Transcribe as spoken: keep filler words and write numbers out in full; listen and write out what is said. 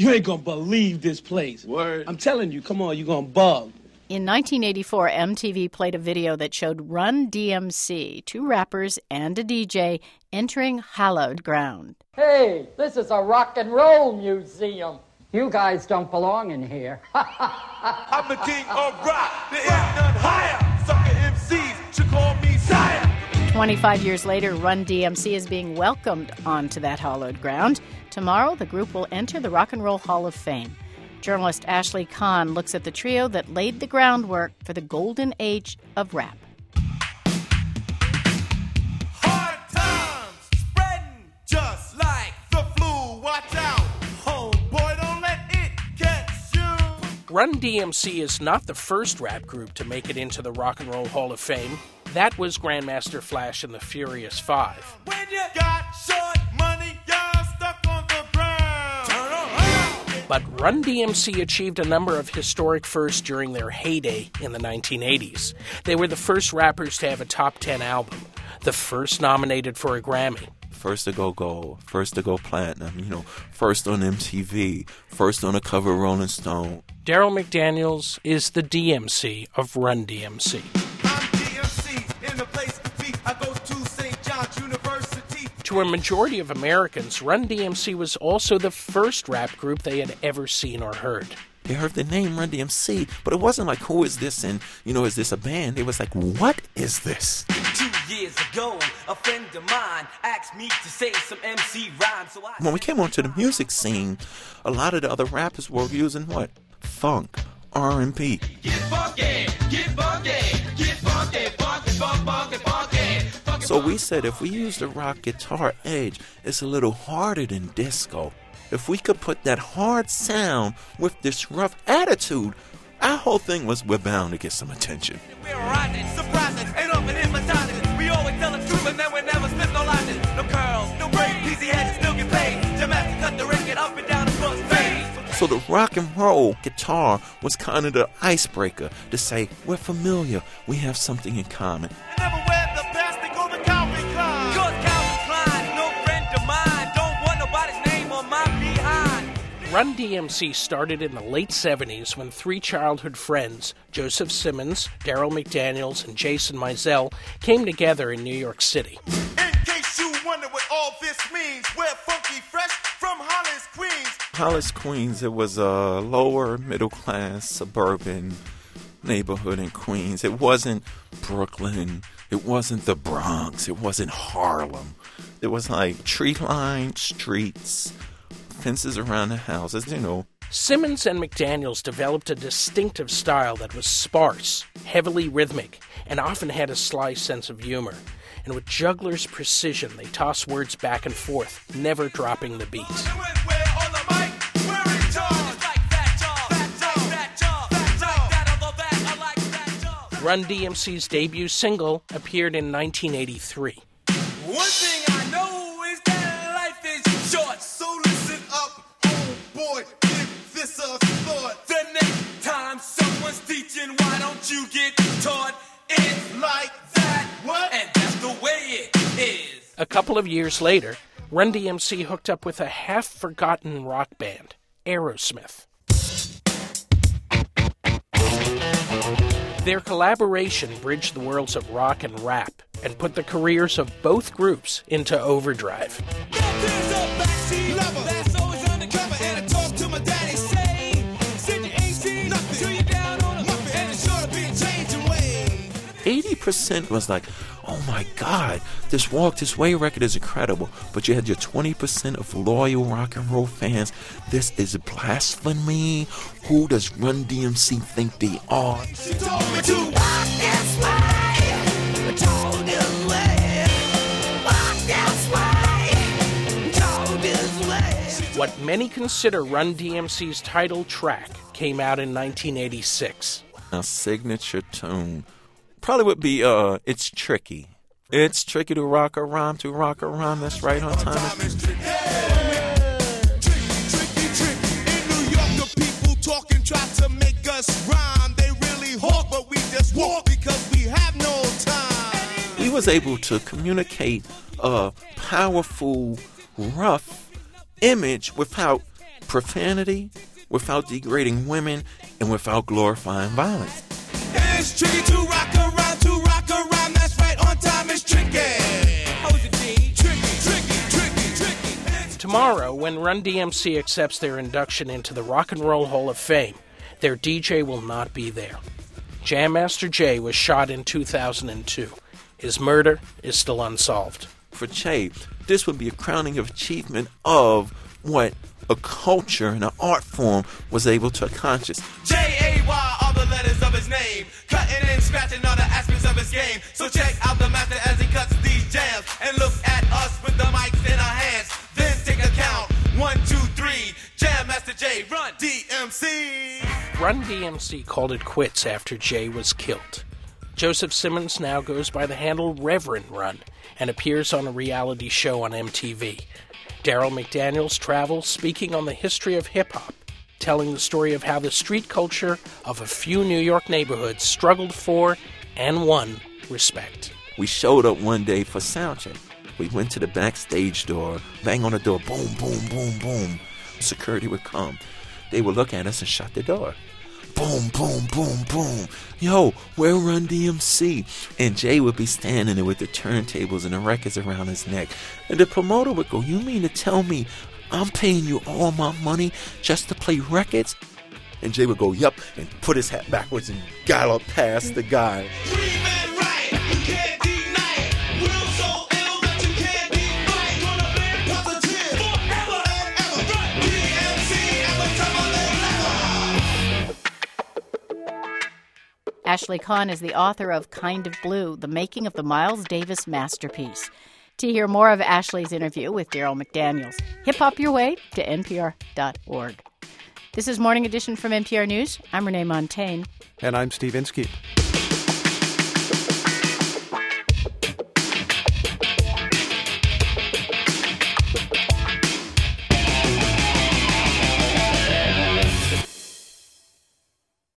You ain't gonna believe this place. Word. I'm telling you, come on, you gonna bug. In nineteen eighty-four, M T V played a video that showed Run D M C, two rappers and a D J, entering hallowed ground. Hey, this is a rock and roll museum. You guys don't belong in here. I'm the king of rock. There is none higher. Sucker M Cs should call me sire. twenty-five years later, Run D M C is being welcomed onto that hallowed ground. Tomorrow, the group will enter the Rock and Roll Hall of Fame. Journalist Ashley Kahn looks at the trio that laid the groundwork for the golden age of rap. Hard times spreading just like the flu. Watch out, homeboy, don't let it catch you. Run D M C is not the first rap group to make it into the Rock and Roll Hall of Fame. That was Grandmaster Flash and the Furious Five. When you got short money, you're stuck on the ground. Turn around. But Run D M C achieved a number of historic firsts during their heyday in the nineteen eighties. They were the first rappers to have a top ten album, the first nominated for a Grammy. First to go gold, first to go platinum, you know, first on M T V, first on the cover of Rolling Stone. Daryl McDaniels is the D M C of Run D M C. To a majority of Americans, Run D M C was also the first rap group they had ever seen or heard. They heard the name Run D M C, but it wasn't like, who is this, and, you know, is this a band? It was like, what is this? Two years ago, a friend of mine asked me to say some M C rhymes, so I... When we came onto the music scene, a lot of the other rappers were using what? Funk, R and B. Get funky, get funky, get funky, funky, funky, funky. So we said if we use the rock guitar edge, it's a little harder than disco. If we could put that hard sound with this rough attitude, our whole thing was we're bound to get some attention. We're rising, surprising, and open hypnotizing. We always tell the truth and then we never slip no lies. No curls, no braids, easy heads still get paid. Jamaster cut the record up and down the front face. So the rock and roll guitar was kind of the icebreaker to say, we're familiar, we have something in common. Never wear the plastic or the Calvin Klein. Cause Calvin Klein, no friend of mine. Don't want nobody's name on my behind. Run D M C started in the late seventies when three childhood friends, Joseph Simmons, Daryl McDaniels, and Jason Mizell, came together in New York City. In case you wonder what all this means, we're funky fresh from Hollis, Queens. Hollis, Queens, it was a lower middle class suburban neighborhood in Queens. It wasn't Brooklyn. It wasn't the Bronx. It wasn't Harlem. It was like tree-lined streets, fences around the houses, you know. Simmons and McDaniels developed a distinctive style that was sparse, heavily rhythmic, and often had a sly sense of humor. And with juggler's precision, they tossed words back and forth, never dropping the beat. Run D M C's debut single appeared in nineteen eighty-three. One thing I know is that life is short, so listen up, oh boy, give this a thought. The next time someone's teaching, why don't you get taught? It's like that, what? And that's the way it is. A couple of years later, Run D M C hooked up with a half-forgotten rock band, Aerosmith. Their collaboration bridged the worlds of rock and rap and put the careers of both groups into overdrive. eighty percent was like, oh my God, this Walk This Way record is incredible. But you had your twenty percent of loyal rock and roll fans. This is blasphemy. Who does Run D M C think they are? She told me to walk this way, told this way, walk this way, told this way. What many consider Run D M C's title track came out in nineteen eighty-six. A signature tune probably would be uh, It's Tricky. It's tricky to rock a rhyme, to rock a rhyme. That's right on time. Try to make us rhyme. They really hawk, but we just walk because we have no time. He was able to communicate a powerful, rough image without profanity, without degrading women, and without glorifying violence. It's tricky to rock around, to rock around. That's right, on time is tricky. How is it, G? Tricky, tricky, tricky, tricky. Tomorrow, when Run D M C accepts their induction into the Rock and Roll Hall of Fame, their D J will not be there. Jam Master Jay was shot in two thousand two. His murder is still unsolved. For Che, this would be a crowning of achievement of what a culture and an art form was able to accomplish. J A Y are the letters of his name, cutting and scratching all the aspects of his game. So check out the master as he cuts these jams, and look at us with the mics in our hands. Then take a count, one, two, three. Jam Master Jay, Run D M C. Run D M C called it quits after Jay was killed. Joseph Simmons now goes by the handle Reverend Run and appears on a reality show on M T V. Daryl McDaniels travels speaking on the history of hip-hop, telling the story of how the street culture of a few New York neighborhoods struggled for and won respect. We showed up one day for soundcheck. We went to the backstage door, bang on the door, boom, boom, boom, boom. Security would come. They would look at us and shut the door. Boom, boom, boom, boom. Yo, we're Run D M C. And Jay would be standing there with the turntables and the records around his neck. And the promoter would go, you mean to tell me I'm paying you all my money just to play records? And Jay would go, yup, and put his hat backwards and gallop past the guy. Ashley Kahn is the author of Kind of Blue, The Making of the Miles Davis Masterpiece. To hear more of Ashley's interview with Daryl McDaniels, hip hop your way to N P R dot org. This is Morning Edition from N P R News. I'm Renee Montaigne. And I'm Steve Inskeep.